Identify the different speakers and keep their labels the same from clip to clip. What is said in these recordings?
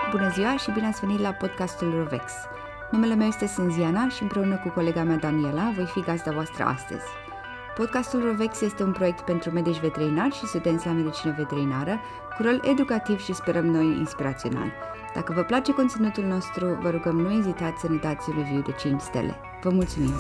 Speaker 1: Bună ziua și bine ați venit la podcastul Rovex. Numele meu este Sânziana și împreună cu colega mea Daniela voi fi gazda voastră astăzi. Podcastul Rovex este un proiect pentru medici veterinari și studenți la medicină veterinară cu rol educativ și sperăm noi inspirațional. Dacă vă place conținutul nostru, vă rugăm nu ezitați să ne dați un review de 5 stele. Vă mulțumim!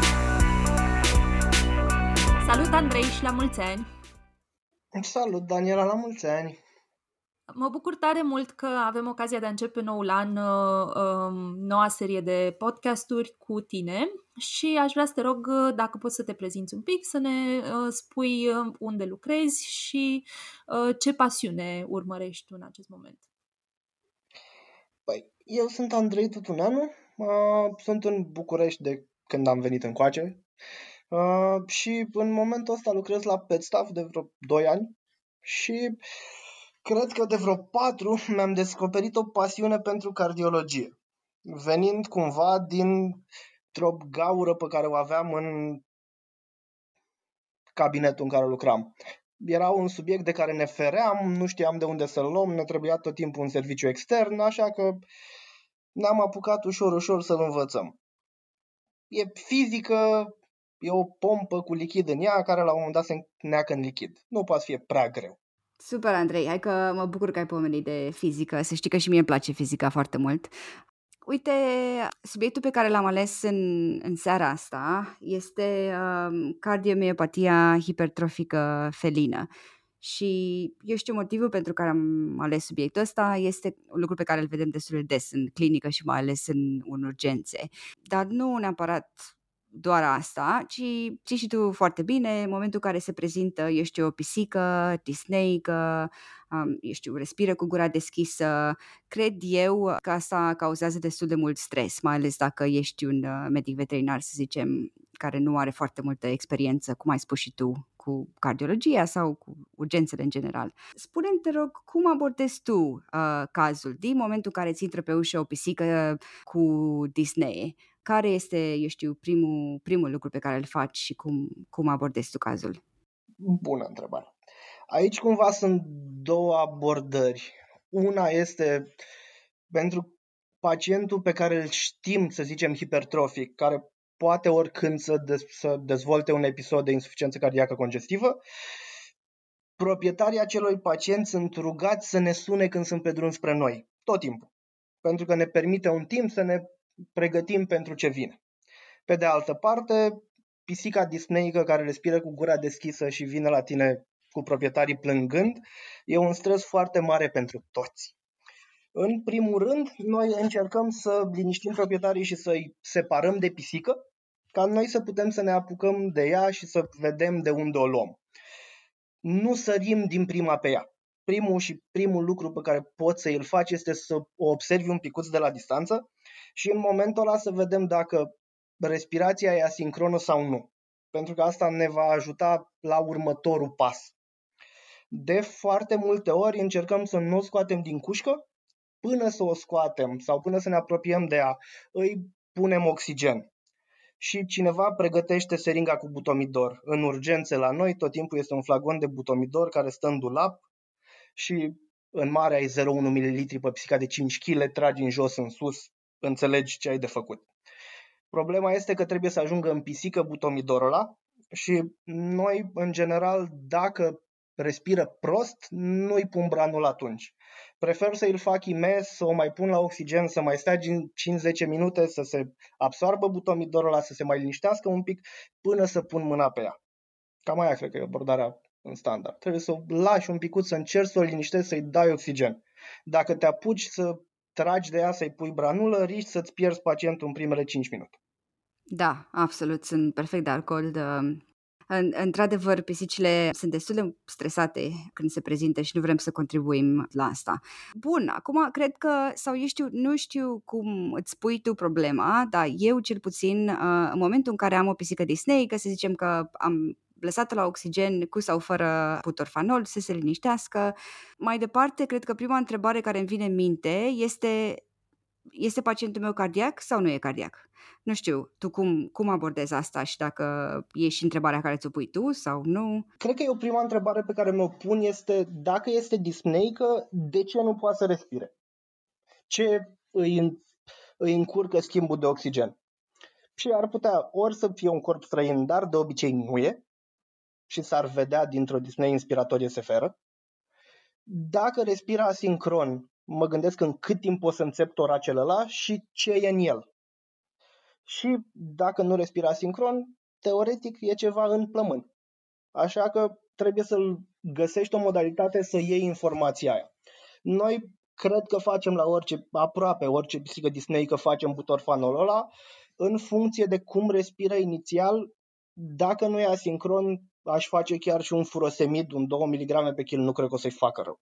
Speaker 2: Salut, Andrei, și la mulți ani!
Speaker 3: Salut, Daniela, la mulți ani!
Speaker 2: Mă bucur tare mult că avem ocazia de a începe noul an, noua serie de podcasturi cu tine și aș vrea să te rog dacă poți să te prezinți un pic, să ne spui unde lucrezi și ce pasiune urmărești tu în acest moment.
Speaker 3: Păi, eu sunt Andrei Tutuneanu, sunt în București de când am venit încoace și în momentul ăsta lucrez la PetStaff de vreo 2 ani și cred că de vreo 4 mi-am descoperit o pasiune pentru cardiologie, venind cumva dintr-o gaură pe care o aveam în cabinetul în care lucram. Era un subiect de care ne feream, nu știam de unde să-l luăm, ne trebuia tot timpul un serviciu extern, așa că ne-am apucat ușor să-l învățăm. E fizică, e o pompă cu lichid în ea, care la un moment dat se neacă în lichid. Nu poate fi prea greu.
Speaker 1: Super, Andrei, hai că mă bucur că ai pomenit de fizică, să știi că și mie îmi place fizica foarte mult. Uite, subiectul pe care l-am ales în seara asta este cardiomiopatia hipertrofică felină. Și eu știu motivul pentru care am ales subiectul ăsta, este un lucru pe care îl vedem destul de des în clinică și mai ales în urgențe. Dar nu neapărat doar asta, ci știi și tu foarte bine, în momentul în care se prezintă, o pisică disneică, respiră cu gura deschisă, cred eu că asta cauzează destul de mult stres, mai ales dacă ești un medic veterinar, să zicem, care nu are foarte multă experiență, cum ai spus și tu, cu cardiologia sau cu urgențele în general. Spune-mi, te rog, cum abordezi tu cazul din momentul în care îți intră pe ușă o pisică cu disnee? Care este, primul lucru pe care îl faci și cum abordezi tu cazul?
Speaker 3: Bună întrebare. Aici cumva sunt două abordări. Una este pentru pacientul pe care îl știm, să zicem, hipertrofic, care poate oricând să dezvolte un episod de insuficiență cardiacă congestivă. Proprietarii acelui pacienți sunt rugați să ne sune când sunt pe drum spre noi, tot timpul, pentru că ne permite un timp să ne pregătim pentru ce vine. Pe de altă parte, pisica disneică care respiră cu gura deschisă și vine la tine cu proprietarii plângând, e un stres foarte mare pentru toți. În primul rând, noi încercăm să liniștim proprietarii și să-i separăm de pisică, ca noi să putem să ne apucăm de ea și să vedem de unde o luăm. Nu sărim din prima pe ea. Primul lucru pe care poți să îl faci este să o observi un picuț de la distanță și în momentul ăla să vedem dacă respirația e asincronă sau nu. Pentru că asta ne va ajuta la următorul pas. De foarte multe ori încercăm să nu o scoatem din cușcă, până să o scoatem sau până să ne apropiem de ea, îi punem oxigen. Și cineva pregătește seringa cu butomidor. În urgențe la noi tot timpul este un flagon de butomidor care stă în dulap și în mare ai 0,1 ml pe pisica de 5 kg, tragi în jos, în sus, înțelegi ce ai de făcut. Problema este că trebuie să ajungă în pisică butomidorul ăla și noi, în general, dacă respiră prost, nu-i pun branul atunci. Prefer să îl fac imes, să o mai pun la oxigen, să mai stea 5-10 minute, să se absoarbă butomidorul ăla, să se mai liniștească un pic, până să pun mâna pe ea. Cam aia cred că e abordarea în standard. Trebuie să o lași un picuț, să încerci să o liniștești, să-i dai oxigen. Dacă te apuci să tragi de ea, să-i pui branulă, riști să-ți pierzi pacientul în primele 5 minute.
Speaker 1: Da, absolut, sunt perfect de acord. Într-adevăr, pisicile sunt destul de stresate când se prezintă și nu vrem să contribuim la asta. Bun, acum cred că, sau nu știu cum îți pui tu problema, dar eu cel puțin, în momentul în care am o pisică disneică, să zicem că am lăsat-o la oxigen cu sau fără butorfanol, să se liniștească. Mai departe, cred că prima întrebare care îmi vine în minte este pacientul meu cardiac sau nu e cardiac? Nu știu, tu cum abordezi asta și dacă e și întrebarea care ți-o pui tu sau nu?
Speaker 3: Cred că o prima întrebare pe care mi-o pun este dacă este disneică, de ce nu poate să respire? ce îi încurcă schimbul de oxigen. Și ar putea ori să fie un corp străin, dar de obicei nu e, și s-ar vedea dintr-o disnee inspiratorie seferă. Dacă respiră asincron, mă gândesc în cât timp o să înțep toracele ăla și ce e în el. Și dacă nu respiră asincron, teoretic e ceva în plămân. Așa că trebuie să găsești o modalitate să iei informația aia. Noi cred că facem aproape orice pisică Disney, că facem butorfanul ăla, în funcție de cum respiră inițial. Dacă nu e asincron, aș face chiar și un furosemid, un 2 mg pe kil, nu cred că o să-i facă rău.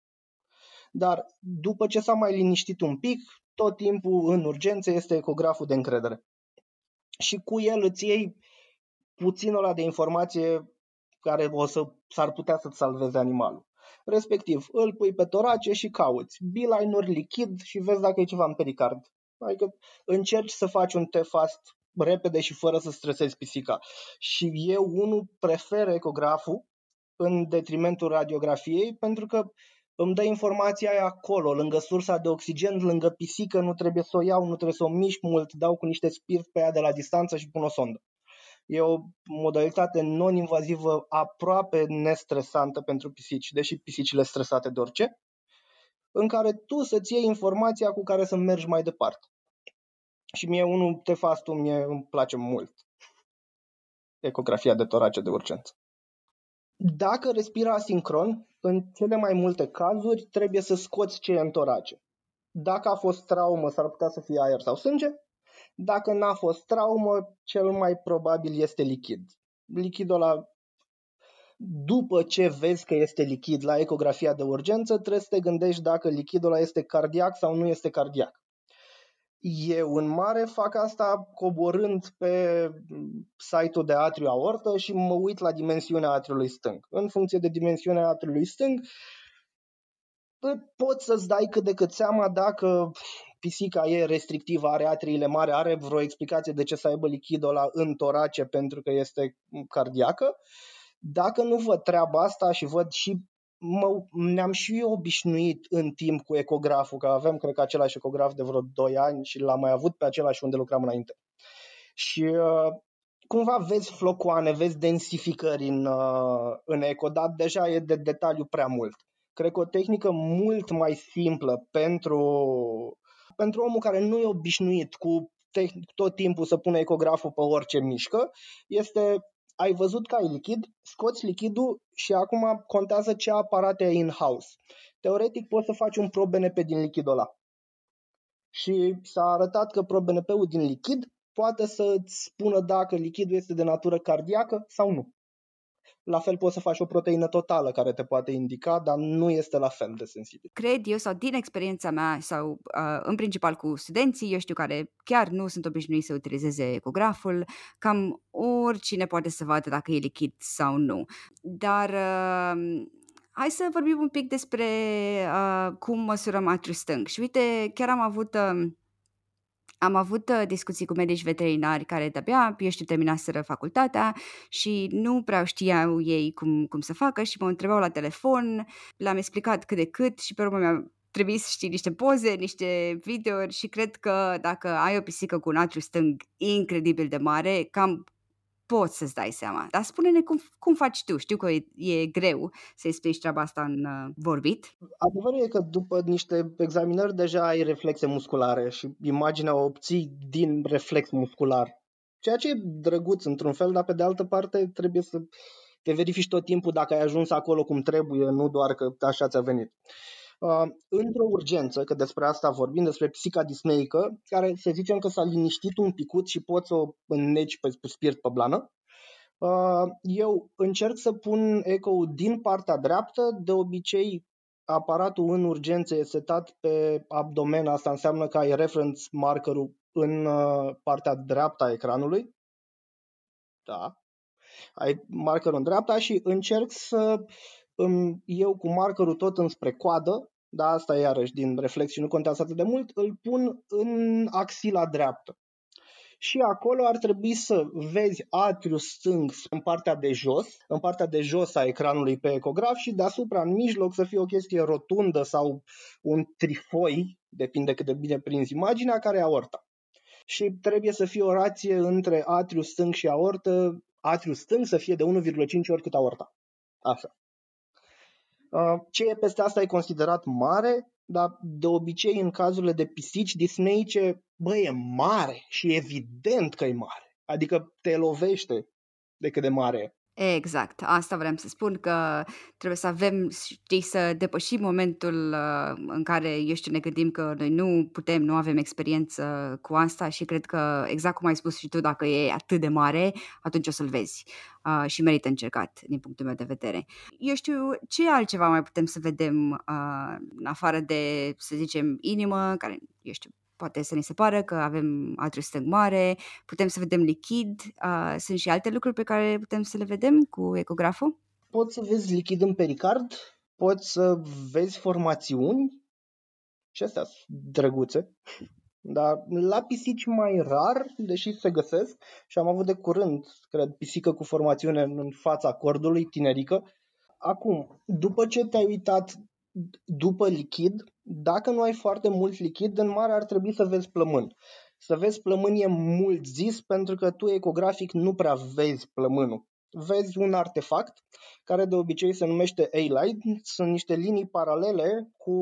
Speaker 3: Dar după ce s-a mai liniștit un pic, tot timpul în urgență este ecograful de încredere. Și cu el îți iei puțin ăla de informație care s-ar putea să-ți salveze animalul. Respectiv, îl pui pe torace și cauți beeline-uri, lichid și vezi dacă e ceva în pericard. Adică încerci să faci un tefast repede și fără să stresezi pisica. Și eu prefer ecograful în detrimentul radiografiei, pentru că îmi dă informația aia acolo, lângă sursa de oxigen, lângă pisică, nu trebuie să o iau, nu trebuie să o mișc mult, dau cu niște spirit pe ea de la distanță și pun o sondă. E o modalitate non-invazivă, aproape nestresantă pentru pisici, deși pisicile stresate de orice, în care tu să-ți iei informația cu care să mergi mai departe. Și mie tefastul îmi place mult. Ecografia de torace de urgență. Dacă respiră asincron, în cele mai multe cazuri trebuie să scoți ce e în torace. Dacă a fost traumă, s-ar putea să fie aer sau sânge. Dacă n-a fost traumă, cel mai probabil este lichid. Lichidul ăla, după ce vezi că este lichid la ecografia de urgență, trebuie să te gândești dacă lichidul ăla este cardiac sau nu este cardiac. Eu în mare fac asta coborând pe site-ul de atriu aortă și mă uit la dimensiunea atriului stâng. În funcție de dimensiunea atriului stâng, poți să-ți dai cât de cât seama dacă pisica e restrictivă, are atriile mari, are vreo explicație de ce să aibă lichidul ăla în torace pentru că este cardiacă. Dacă nu văd treaba asta și văd și ne-am și obișnuit în timp cu ecograful, că avem, cred că, același ecograf de vreo 2 ani și l-am mai avut pe același unde lucram înainte. Și cumva vezi flocoane, vezi densificări în eco, dar deja e de detaliu prea mult. Cred că o tehnică mult mai simplă pentru omul care nu e obișnuit cu tot timpul să pună ecograful pe orice mișcă este: ai văzut că ai lichid, scoți lichidul și acum contează ce aparate ai in-house. Teoretic poți să faci un ProBNP din lichidul ăla. Și s-a arătat că ProBNP-ul din lichid poate să-ți spună dacă lichidul este de natură cardiacă sau nu. La fel poți să faci o proteină totală care te poate indica, dar nu este la fel de sensibil.
Speaker 1: Cred eu, sau din experiența mea, sau în principal cu studenții, eu știu, care chiar nu sunt obișnuiți să utilizeze ecograful, cam oricine poate să vadă dacă e lichid sau nu. Dar hai să vorbim un pic despre cum măsurăm atriul stâng. Și uite, chiar am avut discuții cu medici veterinari care de-abia, eu știu, terminaseră facultatea și nu prea știau ei cum să facă și mă întrebau la telefon, le-am explicat cât de cât și pe urmă mi-a trebuit să știi niște poze, niște videouri și cred că dacă ai o pisică cu un atriu stâng incredibil de mare, cam poți să-ți dai seama. Dar spune-ne cum faci tu. Știu că e greu să explici treaba asta în vorbit.
Speaker 3: Adevărul e că după niște examinări deja ai reflexe musculare și imaginea o obții din reflex muscular. Ceea ce e drăguț într-un fel, dar pe de altă parte trebuie să te verifici tot timpul dacă ai ajuns acolo cum trebuie, nu doar că așa ți-a venit. Într-o urgență, că despre asta vorbim, despre pisica disneică, care să zicem că s-a liniștit un picut și poți să o înneci pe spirit pe blană, eu încerc să pun eco-ul din partea dreaptă. De obicei aparatul în urgență e setat pe abdomen, asta înseamnă că ai reference markerul în partea dreaptă a ecranului. Da. Ai markerul în dreapta și încerc să eu cu markerul tot înspre coadă, dar asta iarăși din reflex și nu contează atât de mult, îl pun în axila dreaptă. Și acolo ar trebui să vezi atriul stâng în partea de jos a ecranului pe ecograf și deasupra în mijloc să fie o chestie rotundă sau un trifoi, depinde cât de bine prinzi imaginea, care e aorta. Și trebuie să fie o rație între atriul stâng și aortă, atriul stâng să fie de 1,5 ori cât aorta. Așa. Ce e peste asta e considerat mare, dar de obicei în cazurile de pisici disneice, e mare și evident că e mare. Adică te lovește de cât de mare e.
Speaker 1: Exact, asta vreau să spun, că trebuie să avem, știi, să depășim momentul în care, ne gândim că noi nu avem experiență cu asta și cred că, exact cum ai spus și tu, dacă e atât de mare, atunci o să-l vezi și merită încercat, din punctul meu de vedere. Eu știu, ce altceva mai putem să vedem în afară de, să zicem, inimă, care, poate să ne se pară că avem atriul stâng mare, putem să vedem lichid, sunt și alte lucruri pe care putem să le vedem cu ecograful?
Speaker 3: Poți să vezi lichid în pericard, poți să vezi formațiuni și astea sunt drăguțe, dar la pisici mai rar, deși se găsesc, și am avut de curând, cred, pisică cu formațiune în fața cordului, tinerică. Acum, după ce te-ai uitat după lichid, dacă nu ai foarte mult lichid, în mare ar trebui să vezi plămân. Să vezi plămân e mult zis, pentru că tu ecografic nu prea vezi plămânul. Vezi un artefact care de obicei se numește A-line, sunt niște linii paralele cu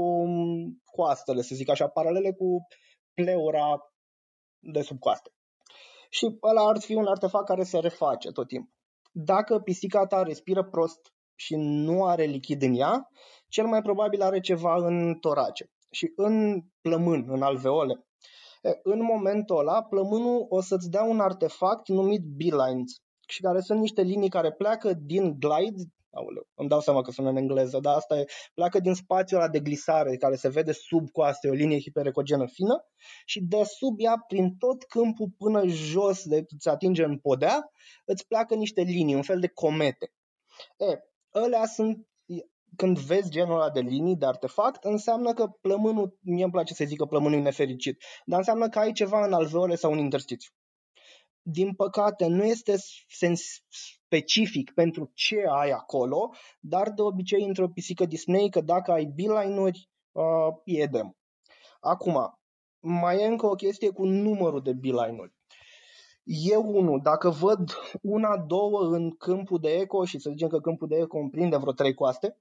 Speaker 3: coastele, să zic așa, paralele cu pleura de sub coaste. Și ăla ar fi un artefact care se reface tot timpul. Dacă pisica ta respiră prost și nu are lichid în ea, cel mai probabil are ceva în torace și în plămân, în alveole. În momentul ăla, plămânul o să-ți dea un artefact numit B-lines, și care sunt niște linii care pleacă din glide, îmi dau seama că sună în engleză, dar asta e, pleacă din spațiul ăla de glisare care se vede sub coaste, o linie hiperecogenă fină, și de sub ea, prin tot câmpul până jos, de se atinge în podea, îți pleacă niște linii, un fel de comete. Ălea sunt, când vezi genul ăla de linii, de artefact, înseamnă că plămânul, mie îmi place să zic că plămânul e nefericit, dar înseamnă că ai ceva în alveole sau în interstițiu. Din păcate, nu este specific pentru ce ai acolo, dar de obicei într-o pisică disneică, dacă ai B-line-uri, e edem. Acum, mai e încă o chestie cu numărul de B-line-uri. Eu, dacă văd una, două în câmpul de eco, și să zicem că câmpul de eco împrinde vreo 3 coaste,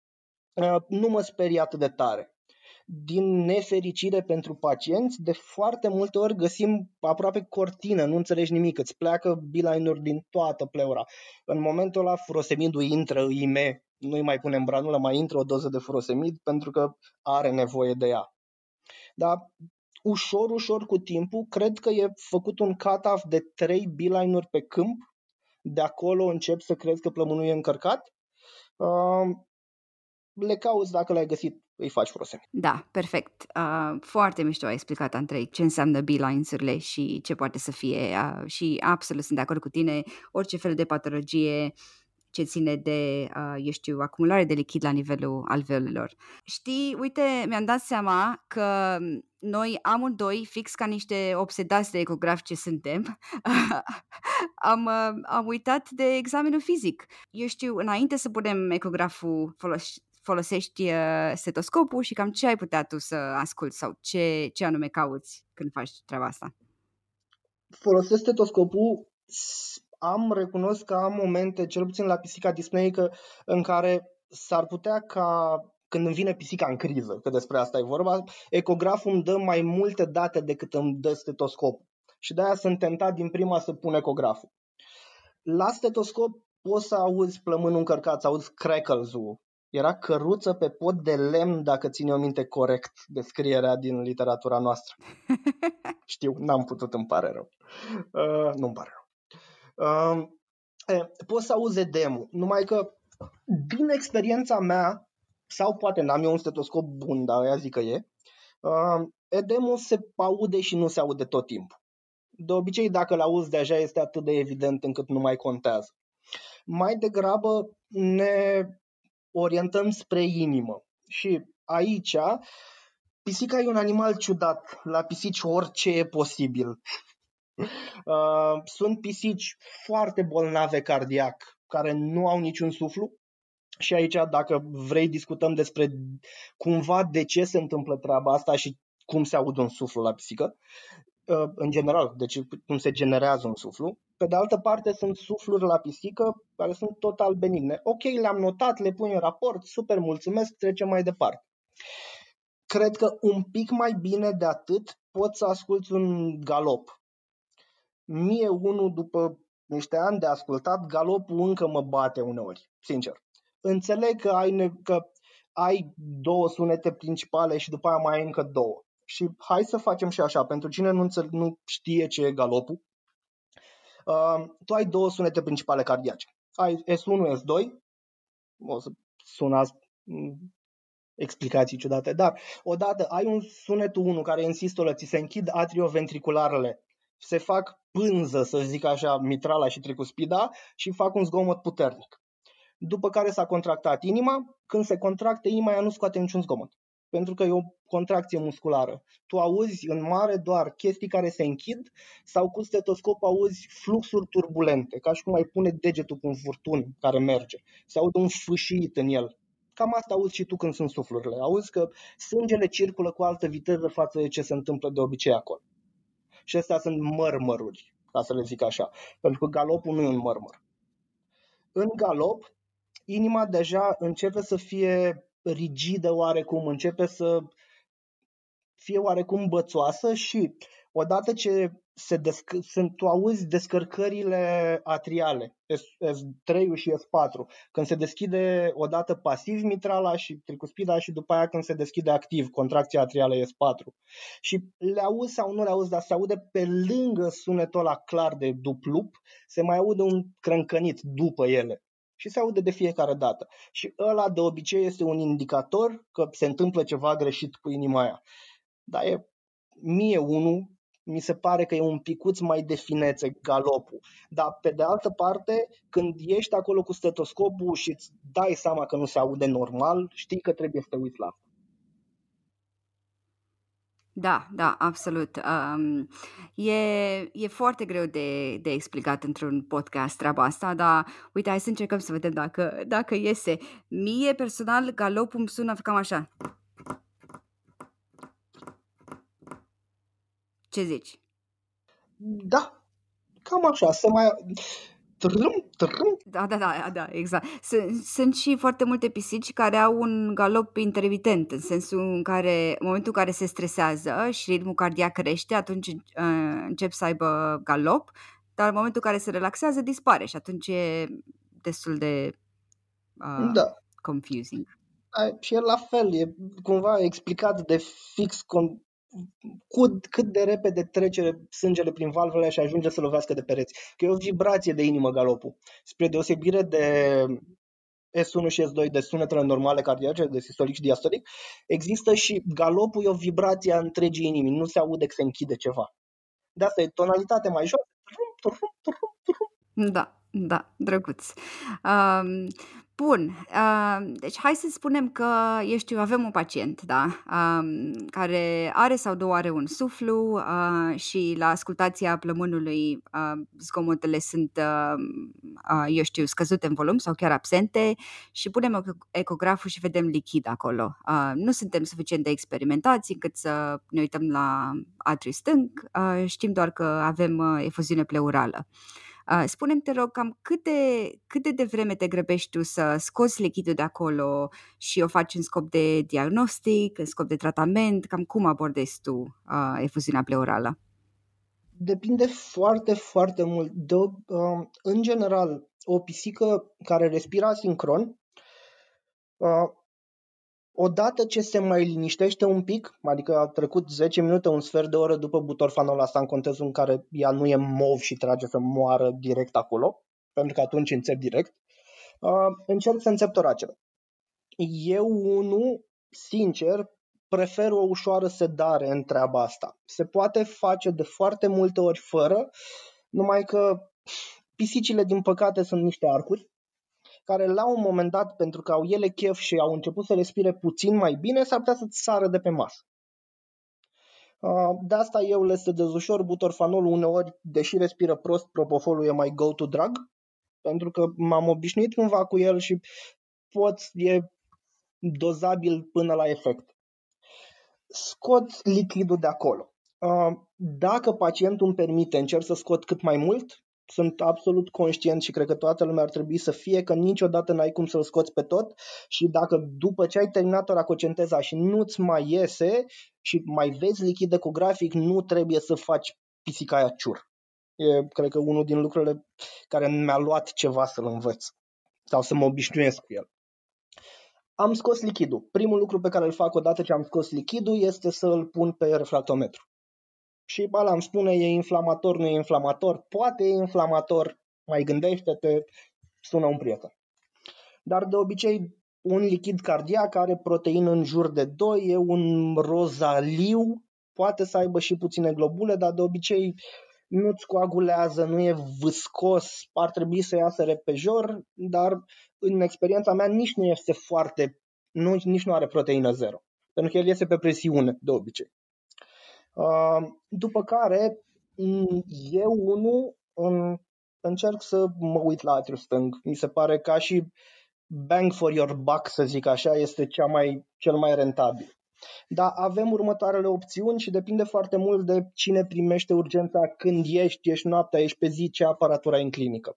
Speaker 3: nu mă sperie atât de tare. Din nefericire pentru pacienți, de foarte multe ori găsim aproape cortină, nu înțelegi nimic, îți pleacă B-line-uri din toată pleura. În momentul ăla furosemidul intră, IME, nu-i mai punem branulă, mai intră o doză de furosemid pentru că are nevoie de ea. Dar ușor cu timpul, cred că e făcut un cut-off de 3 B-line-uri pe câmp, de acolo încep să crezi că plămânul e încărcat. Le cauți, dacă le-ai găsit, îi faci furosemid.
Speaker 1: Da, perfect. Foarte mișto ai explicat, Andrei, ce înseamnă B-lines-urile și ce poate să fie. Și absolut sunt de acord cu tine, orice fel de patologie ce ține de, acumulare de lichid la nivelul alveolelor. Știi, uite, mi-am dat seama că noi amândoi, fix ca niște obsedați de ecograf ce suntem, am uitat de examenul fizic. Înainte să punem ecograful, folosești stetoscopul și cam ce ai putea tu să asculți sau ce anume cauți când faci treaba asta?
Speaker 3: Folosesc stetoscopul, recunosc că am momente, cel puțin la pisica disneică, în care s-ar putea ca când îmi vine pisica în criză, că despre asta e vorba, ecograful îmi dă mai multe date decât îmi dă stetoscopul. Și de-aia sunt tentat din prima să pun ecograful. La stetoscop poți să auzi plămânul încărcat, să auzi crackles-ul. Era căruță pe pod de lemn, dacă ține o minte corect descrierea din literatura noastră. Știu, n-am putut, îmi pare rău. Nu-mi pare rău. Poți să auzi edemul, numai că din experiența mea, sau poate n-am eu un stetoscop bun, dar ea zic că e, edemul se aude și nu se aude tot timpul. De obicei, dacă l-auzi deja, este atât de evident încât nu mai contează. Mai degrabă ne orientăm spre inimă. Și aici, pisica e un animal ciudat. La pisici orice e posibil. Sunt pisici foarte bolnave cardiac, care nu au niciun suflu. Și aici, dacă vrei, discutăm despre cumva de ce se întâmplă treaba asta și cum se aude un suflu la pisică. În general, deci cum se generează un suflu. Pe de altă parte, sunt sufluri la pisică care sunt total benigne. Ok, le-am notat, le pun în raport, super, mulțumesc, trecem mai departe. Cred că un pic mai bine de atât poți să asculți un galop. Mie, unul, după niște ani de ascultat, galopul încă mă bate uneori, sincer. Înțeleg că ai două sunete principale și după aia mai ai încă două. Și hai să facem și așa, pentru cine nu știe ce e galopul, tu ai două sunete principale cardiace. Ai S1, S2, o să sunați explicații ciudate, dar odată ai un sunetul 1 care e în sistolă, ți se închid atrioventricularele, se fac pânză, să zic așa, mitrala și tricuspida și fac un zgomot puternic. După care s-a contractat inima, când se contractă inima, ea nu scoate niciun zgomot, pentru că e o contracție musculară. Tu auzi în mare doar chestii care se închid sau cu stetoscop auzi fluxuri turbulente, ca și cum ai pune degetul cu un furtun care merge. Se aude un fâșiit în el. Cam asta auzi și tu când sunt suflurile. Auzi că sângele circulă cu altă viteză față de ce se întâmplă de obicei acolo. Și astea sunt mărmăruri, ca să le zic așa, pentru că galopul nu e un mărmăr. În galop, inima deja începe să fie rigidă oarecum, începe să fie oarecum bățoasă și odată ce tu auzi descărcările atriale, S3 și S4, când se deschide odată pasiv mitrala și tricuspida și după aia când se deschide activ, contracția atrială S4. Și le auzi sau nu le auzi, dar se aude pe lângă sunetul ăla clar de duplup, se mai aude un crâncănit după ele. Și se aude de fiecare dată. Și ăla de obicei este un indicator că se întâmplă ceva greșit cu inima aia. Dar mie mi se pare că e un picuț mai de finețe galopul. Dar pe de altă parte, când ești acolo cu stetoscopul și îți dai seama că nu se aude normal, știi că trebuie să te uiți la asta.
Speaker 1: Da, absolut. E foarte greu de explicat într-un podcast treaba asta, dar uite, hai să încercăm să vedem dacă iese. Mie, personal, galopul îmi sună cam așa. Ce zici?
Speaker 3: Da, cam așa, se mai... Trâm.
Speaker 1: Da, exact. Sunt și foarte multe pisici care au un galop intermitent, în sensul în care, în momentul în care se stresează și ritmul cardiac crește, atunci încep să aibă galop, dar în momentul în care se relaxează, dispare și atunci e destul de
Speaker 3: Da.
Speaker 1: confusing.
Speaker 3: Și el la fel, e cumva explicat de fix cât de repede trece sângele prin valvele și ajunge să lovească de pereți. Că e o vibrație de inimă galopul. Spre deosebire de S1 și S2, de sunetele normale cardiace, de sistolic și diastolic, există și galopul, e o vibrație a întregii inimi, nu se aude că se închide ceva. De asta e tonalitate mai jos.
Speaker 1: Da, drăguț. Bun, deci hai să spunem că, avem un pacient, da, care are sau două are un suflu și la ascultația plămânului zgomotele sunt, scăzute în volum sau chiar absente și punem ecograful și vedem lichid acolo. Nu suntem suficient de experimentați încât să ne uităm la atriul stâng, știm doar că avem efuziune pleurală. Spune-mi, te rog, cam cât de devreme te grăbești tu să scoți lichidul de acolo și o faci în scop de diagnostic, în scop de tratament? Cam cum abordezi tu efuziunea pleurală?
Speaker 3: Depinde foarte, foarte mult. În general, o pisică care respiră asincron, odată ce se mai liniștește un pic, adică a trecut 10 minute, un sfert de oră după butorfanul, asta în contextul în care ea nu e mov și trage să moară direct acolo, pentru că atunci înțep direct, încerc să înțep toracele. Eu, sincer, prefer o ușoară sedare în treaba asta. Se poate face de foarte multe ori fără, numai că pisicile, din păcate, sunt niște arcuri, care la un moment dat, pentru că au ele chef și au început să respire puțin mai bine, s-ar putea să-ți sară de pe masă. De asta eu le sedez ușor. Butorfanolul uneori, deși respiră prost, propofolul e mai go-to drug, pentru că m-am obișnuit cumva cu el și e dozabil până la efect. Scot lichidul de acolo. Dacă pacientul îmi permite, încerc să scot cât mai mult. Sunt absolut conștient și cred că toată lumea ar trebui să fie că niciodată n-ai cum să-l scoți pe tot și dacă după ce ai terminat toracocenteza și nu-ți mai iese și mai vezi lichid ecografic, nu trebuie să faci pisica aia ciur. E, cred că, unul din lucrurile care mi-a luat ceva să-l învăț sau să mă obișnuiesc cu el. Am scos lichidul. Primul lucru pe care îl fac odată ce am scos lichidul este să îl pun pe refractometru. Și ăla îmi spune, e inflamator, nu e inflamator, poate e inflamator, mai gândește-te, sună un prieten. Dar de obicei un lichid cardiac are proteină în jur de 2, e un rozaliu, poate să aibă și puține globule, dar de obicei nu-ți coagulează, nu e viscos, ar trebui să iasă repejor, dar în experiența mea nici nu este nici nu are proteină zero, pentru că el iese pe presiune de obicei. După care eu încerc să mă uit la atriul stâng. Mi se pare ca și bang for your buck, să zic așa, este cel mai rentabil. Dar avem următoarele opțiuni și depinde foarte mult de cine primește urgența, când ești noaptea, ești pe zi, ce aparatură ai în clinică.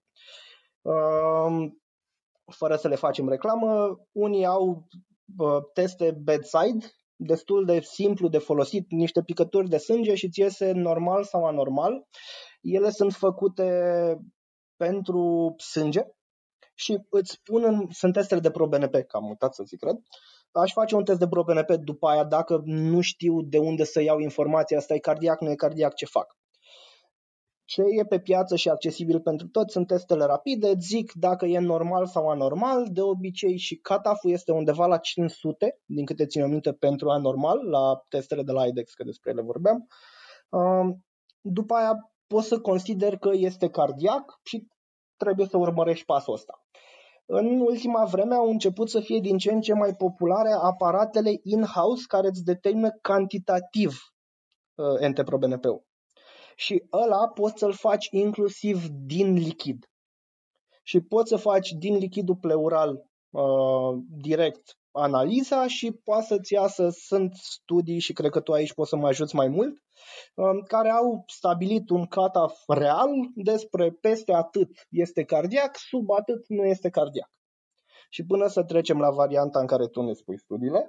Speaker 3: Fără să le facem reclamă, unii au teste bedside, destul de simplu de folosit, niște picături de sânge și ți iese normal sau anormal. Ele sunt făcute pentru sânge și îți spun, sunt testele de ProBNP, că am uitat să zic, cred. Aș face un test de ProBNP după aia, dacă nu știu de unde să iau informația asta, e cardiac, nu e cardiac, ce fac? Ce e pe piață și accesibil pentru toți sunt testele rapide, zic dacă e normal sau anormal, de obicei și cut-off-ul este undeva la 500, din câte țin minte, pentru anormal, la testele de la IDEX, că despre ele vorbeam. După aia poți să consider că este cardiac și trebuie să urmărești pasul ăsta. În ultima vreme au început să fie din ce în ce mai aparatele in-house care îți determină cantitativ NT-proBNP-ul. Și ăla poți să-l faci inclusiv din lichid. Și poți să faci din lichidul pleural direct analiza și poate să-ți iasă, sunt studii și cred că tu aici poți să mă ajuți mai mult, care au stabilit un cut-off real despre peste atât este cardiac, sub atât nu este cardiac. Și până să trecem la varianta în care tu ne spui studiile,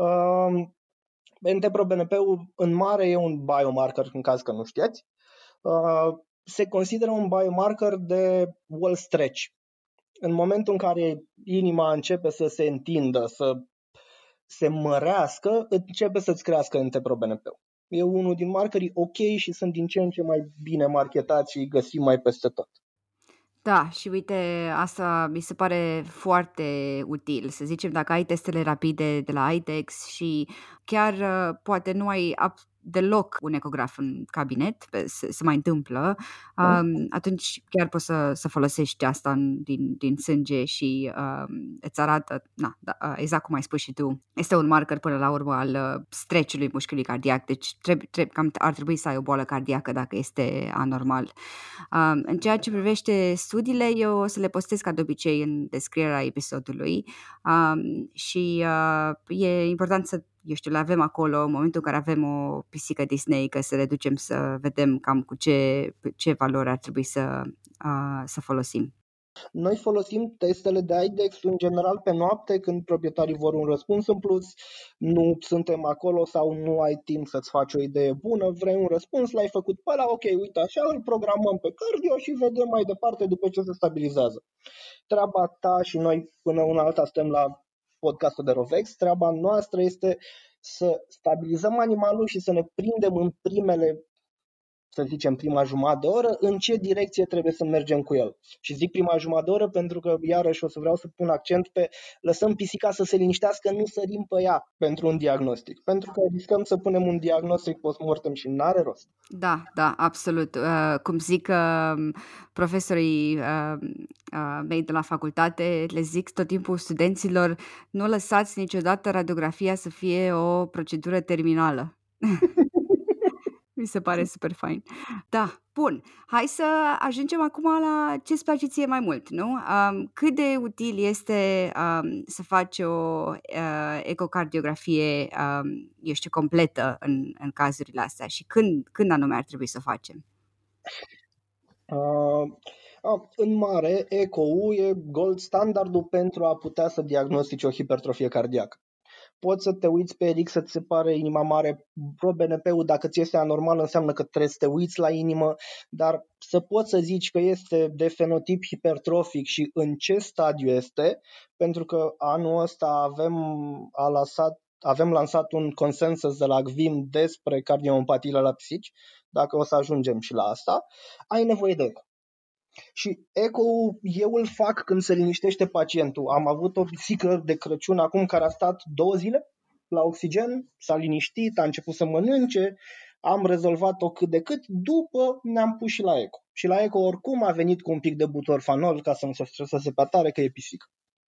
Speaker 3: NT-proBNP-ul în mare e un biomarker, în caz că nu știați. Se consideră un biomarker de wall stretch. În momentul în care inima începe să se întindă, să se mărească, începe să-ți crească NT-proBNP-ul. E unul din markerii ok și sunt din ce în ce mai bine marketați și găsim mai peste tot.
Speaker 1: Da, și uite, asta mi se pare foarte util. Să zicem, dacă ai testele rapide de la IDEX și chiar poate nu ai deloc un ecograf în cabinet, se mai întâmplă, atunci chiar poți să folosești asta din sânge și îți arată, exact cum ai spus și tu, este un marker până la urmă al stretch-ului mușchiului cardiac, deci ar trebui să ai o boală cardiacă dacă este anormal. În ceea ce privește studiile, eu o să le postez ca de obicei în descrierea episodului și e important să le avem acolo în momentul în care avem o pisică Disney, că să le ducem să vedem cam cu ce valori ar trebui să folosim.
Speaker 3: Noi folosim testele de IDEX în general pe noapte când proprietarii vor un răspuns în plus, nu suntem acolo sau nu ai timp să-ți faci o idee bună, vrei un răspuns, l-ai făcut pe ăla, ok, uite așa, îl programăm pe cardio și vedem mai departe după ce se stabilizează. Treaba ta și noi până una alta suntem la podcastul de Rovex, treaba noastră este să stabilizăm animalul și să ne prindem în să zicem prima jumătate de oră, în ce direcție trebuie să mergem cu el. Și zic prima jumătate de oră pentru că iarăși o să vreau să pun accent pe lăsăm pisica să se liniștească, nu sărim pe ea pentru un diagnostic. Pentru că riscăm să punem un diagnostic post-mortem și n-are rost.
Speaker 1: Da, absolut. Cum zic profesorii mei de la facultate, le zic tot timpul studenților, nu lăsați niciodată radiografia să fie o procedură terminală. Mi se pare super fain. Da, bun. Hai să ajungem acum la ce-ți place ție mai mult, nu? Cât de util este să faci o ecocardiografie, eu știu, completă în cazurile astea și când anume ar trebui să o facem?
Speaker 3: În mare, eco-ul e gold standardul pentru a putea să diagnostici o hipertrofie cardiacă. Poți să te uiți pe RX să ți se pare inima mare, ProBNP-ul dacă ți este anormal înseamnă că trebuie să te uiți la inimă, dar să poți să zici că este de fenotip hipertrofic și în ce stadiu este, pentru că anul ăsta avem lansat un consensus de la GVIM despre cardiomopatiile la pisici, dacă o să ajungem și la asta, ai nevoie de eco. Și eco-ul eu îl fac când se liniștește pacientul. Am avut o pisică de Crăciun acum care a stat 2 zile la oxigen, s-a liniștit, a început să mănânce, am rezolvat-o cât de cât, după ne-am pus și la eco. Și la eco oricum a venit cu un pic de butorfanol ca să nu se streseze pe tare că e pisică.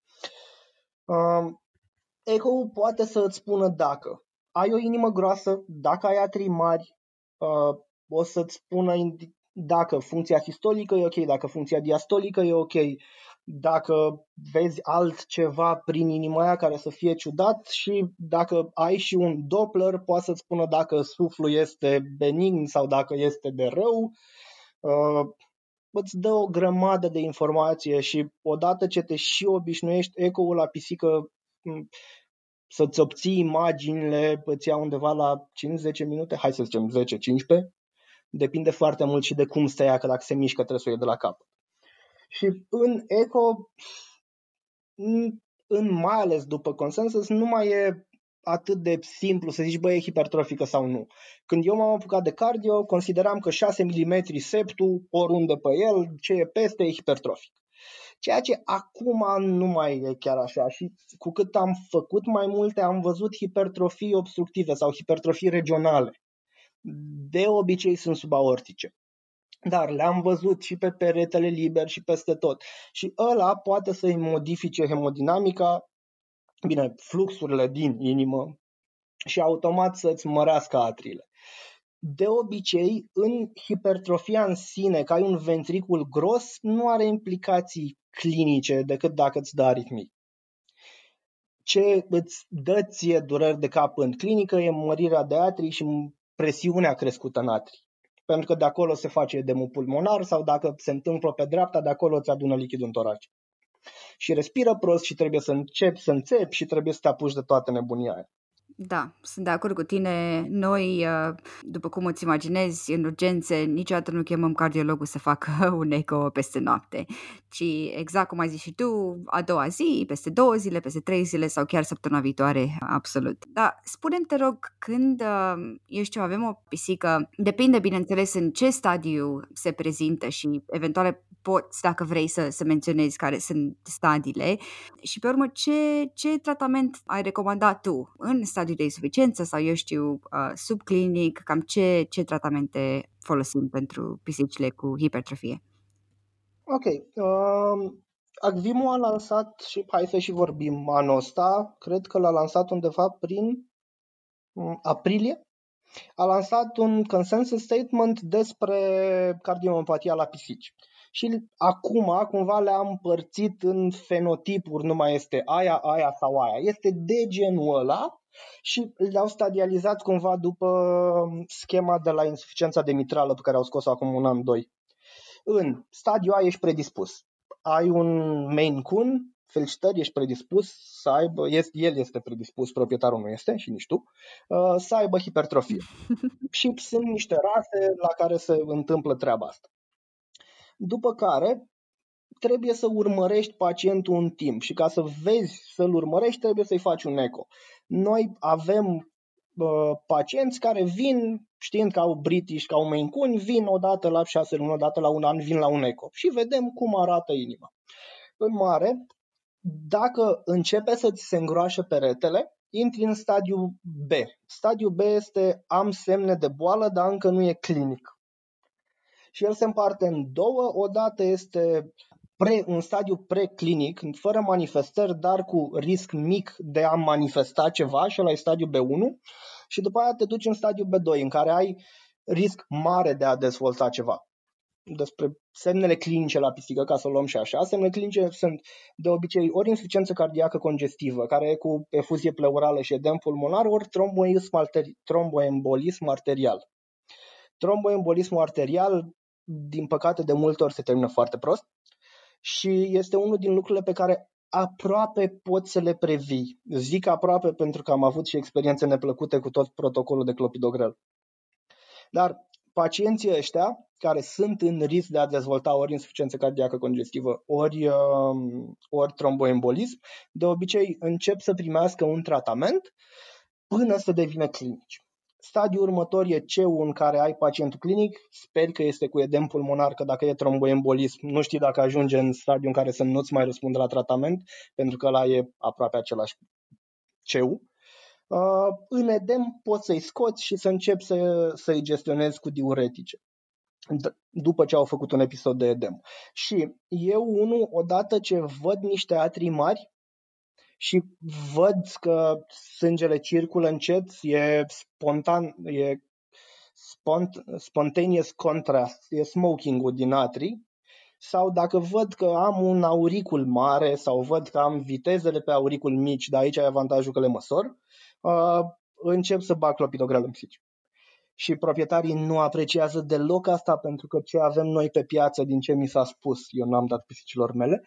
Speaker 3: Eco-ul poate să îți spună dacă ai o inimă groasă, dacă ai atrii mari, o să-ți spună dacă funcția sistolică e ok, dacă funcția diastolică e ok, dacă vezi altceva prin inima aia care să fie ciudat și dacă ai și un Doppler, poate să-ți spună dacă suflul este benign sau dacă este de rău. Îți dă o grămadă de informație și odată ce te și obișnuiești, eco-ul la pisică să-ți obții imaginile, îți ia undeva la 5-10 minute, hai să zicem 10-15, depinde foarte mult și de cum stă ea, că dacă se mișcă trebuie să o iei de la capăt. Și în eco, mai ales după consensus, nu mai e atât de simplu să zici, bă, e hipertrofică sau nu. Când eu m-am apucat de cardio, consideram că 6 mm septul, oriunde pe el, ce e peste, e hipertrofic. Ceea ce acum nu mai e chiar așa și cu cât am făcut mai multe, am văzut hipertrofii obstructive sau hipertrofii regionale. De obicei sunt subaortice, dar le-am văzut și pe peretele liber și peste tot. Și ăla poate să-i modifice hemodinamica, bine, fluxurile din inimă și automat să-ți mărească atriile. De obicei, în hipertrofia în sine, că ai un ventricul gros, nu are implicații clinice decât dacă îți dă aritmii. Ce îți dă ție dureri de cap în clinică e mărirea de atrii și presiunea crescută în atrii. Pentru că de acolo se face edemul pulmonar sau dacă se întâmplă pe dreapta, de acolo îți adună lichidul în torace. Și respiră prost și trebuie să începi să înțepi și trebuie să te apuci de toată nebunia aia.
Speaker 1: Da, sunt de acord cu tine. Noi, după cum îți imaginezi, în urgențe, niciodată nu chemăm cardiologul să facă un eco peste noapte, ci exact cum ai zis și tu, a doua zi, peste 2 zile, peste 3 zile sau chiar săptămâna viitoare, absolut. Dar spune-mi, te rog, când, eu știu, avem o pisică, depinde, bineînțeles, în ce stadiu se prezintă și eventual poți, dacă vrei, să menționezi care sunt stadiile și pe urmă ce tratament ai recomandat tu în stadiul de insuficiență sau, eu știu, subclinic, cam ce tratamente folosim pentru pisicile cu hipertrofie?
Speaker 3: Ok. Agvimul a lansat, și hai să și vorbim anul ăsta, cred că l-a lansat undeva prin aprilie, a lansat un consensus statement despre cardiomopatia la pisici. Și acum cumva le-a împărțit în fenotipuri, nu mai este aia sau aia. Este de genul ăla și le-au stadializat cumva după schema de la insuficiența de mitrală pe care au scos-o acum 1 an, 2. În stadiul A ești predispus. Ai un Maine Coon, felicitări, ești predispus să aibă, el este predispus, proprietarul nu este și nici tu, să aibă hipertrofie. Și sunt niște rase la care se întâmplă treaba asta. După care trebuie să urmărești pacientul un timp și ca să vezi să-l urmărești trebuie să-i faci un eco. Noi avem pacienți care vin, știind că au British, că au Maine Coon, vin odată la 6 luni, odată la 1 an, vin la un eco și vedem cum arată inima. În mare, dacă începe să ți se îngroașe peretele, intri în stadiul B. Stadiul B este am semne de boală, dar încă nu e clinic. Și el se împarte în două. Odată este un stadiu preclinic, fără manifestări, dar cu risc mic de a manifesta ceva, și ăla e stadiul B1. Și după aia te duci în stadiul B2, în care ai risc mare de a dezvolta ceva. Despre semnele clinice la pisică, ca să o luăm și așa, semnele clinice sunt de obicei ori insuficiență cardiacă congestivă, care e cu efuzie pleurală și edem pulmonar, ori tromboembolism arterial. Tromboembolismul arterial, din păcate, de multe ori se termină foarte prost și este unul din lucrurile pe care aproape poți să le previi. Zic aproape pentru că am avut și experiențe neplăcute cu tot protocolul de clopidogrel. Dar pacienții ăștia care sunt în risc de a dezvolta ori insuficiență cardiacă congestivă, ori tromboembolism, de obicei încep să primească un tratament până să devină clinici. Stadiul următor e C1 în care ai pacientul clinic, sper că este cu edem pulmonar, că dacă e tromboembolism, nu știi dacă ajunge în stadiul în care să nu-ți mai răspundă la tratament, pentru că ăla e aproape același C1. În edem poți să-i scoți și să începi să-i gestionezi cu diuretice, după ce au făcut un episod de edem. Și eu, odată ce văd niște atrii mari, și văd că sângele circulă încet, e spontan, e spontaneous contrast, e smoking-ul din atrii, sau dacă văd că am un auricul mare sau văd că am vitezele pe auricul mici, dar aici e avantajul că le măsor, încep să bag clopidogrel în pisici. Și proprietarii nu apreciază deloc asta, pentru că ce avem noi pe piață, din ce mi s-a spus, eu n-am dat pisicilor mele,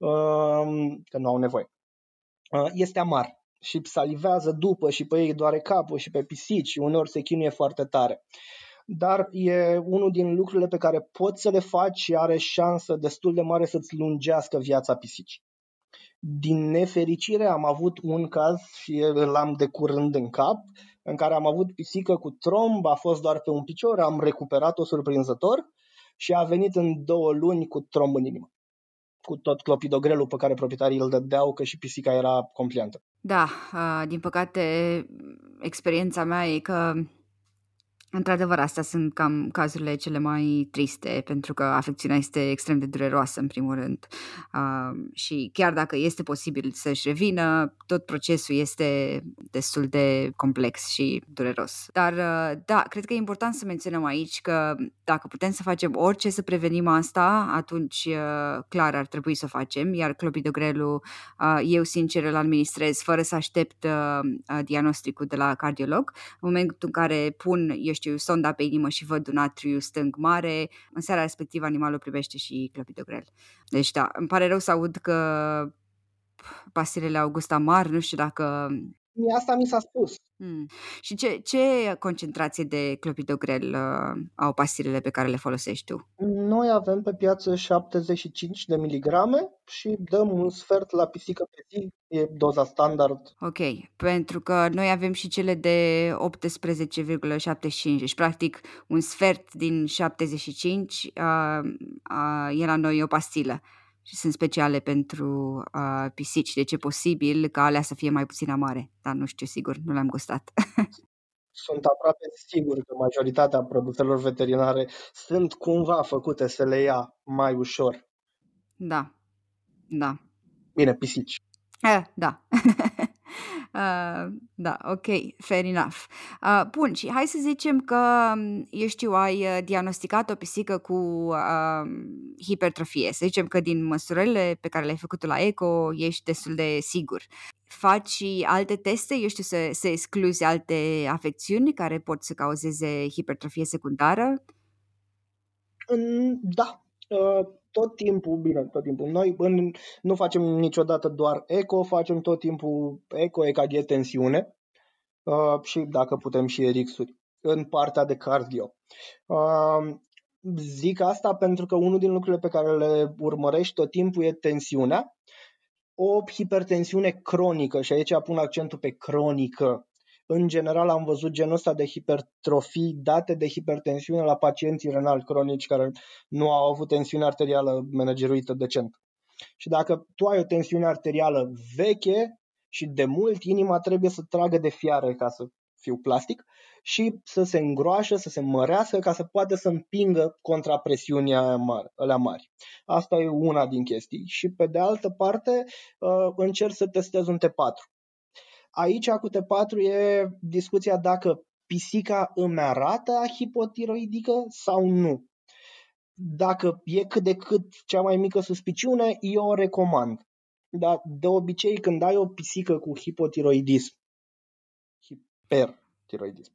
Speaker 3: că nu au nevoie, este amar și salivează după și pe ei doare capul și pe pisici și uneori se chinuie foarte tare. Dar e unul din lucrurile pe care poți să le faci și are șansă destul de mare să-ți lungească viața pisicii. Din nefericire am avut un caz și l-am de curând în cap, în care am avut pisică cu tromb, a fost doar pe un picior, am recuperat-o surprinzător și a venit în 2 luni cu tromb în inimă, cu tot clopidogrelul pe care proprietarii îl dădeau, că și pisica era compliantă.
Speaker 1: Da, din păcate, experiența mea e că într-adevăr, astea sunt cam cazurile cele mai triste, pentru că afecțiunea este extrem de dureroasă, în primul rând. Și chiar dacă este posibil să-și revină, tot procesul este destul de complex și dureros. Dar, da, cred că e important să menționăm aici că dacă putem să facem orice să prevenim asta, atunci, clar, ar trebui să o facem, iar clopidogrelul, eu, sincer, îl administrez fără să aștept diagnosticul de la cardiolog. În momentul în care pun, sonda pe inimă și văd un atriu stâng mare, în seara respectivă animalul primește și clopidogrel. Deci da, îmi pare rău să aud că pastilele au gust amar, nu știu dacă...
Speaker 3: Asta mi s-a spus.
Speaker 1: Și ce concentrație de clopidogrel au pastilele pe care le folosești tu?
Speaker 3: Noi avem pe piață 75 de miligrame și dăm un sfert la pisică pe zi, e doza standard.
Speaker 1: Ok, pentru că noi avem și cele de 18,75, deci practic un sfert din 75 e la noi o pastilă. Și sunt speciale pentru pisici, deci e posibil ca alea să fie mai puțin amare, dar nu știu sigur, nu le-am gustat.
Speaker 3: Sunt aproape sigur că majoritatea produselor veterinare sunt cumva făcute să le ia mai ușor.
Speaker 1: Da.
Speaker 3: Bine, pisici.
Speaker 1: Da. Da, ok, fair enough. Bun, și hai să zicem că, ai diagnosticat o pisică cu hipertrofie. Să zicem că din măsurările pe care le-ai făcut la eco ești destul de sigur. Faci alte teste, să excluzi alte afecțiuni care pot să cauzeze hipertrofie secundară?
Speaker 3: Da. Tot timpul. Noi nu facem niciodată doar eco, facem tot timpul eco, EKG, tensiune și dacă putem și RX-uri în partea de cardio. Zic asta pentru că unul din lucrurile pe care le urmărești tot timpul e tensiunea. O hipertensiune cronică, și aici pun accentul pe cronică. În general am văzut genul ăsta de hipertrofii date de hipertensiune la pacienții renali cronici care nu au avut tensiune arterială manageruită decent. Și dacă tu ai o tensiune arterială veche și de mult, inima trebuie să tragă de fiară, ca să fiu plastic, și să se îngroașă, să se mărească, ca să poată să împingă contra presiunii alea mari. Asta e una din chestii. Și pe de altă parte încerc să testez un T4. Aici cu T4 e discuția dacă pisica îmi arată a hipotiroidică sau nu. Dacă e cât de cât cea mai mică suspiciune, eu o recomand. Dar de obicei când ai o pisică cu hipotiroidism, hipertiroidism,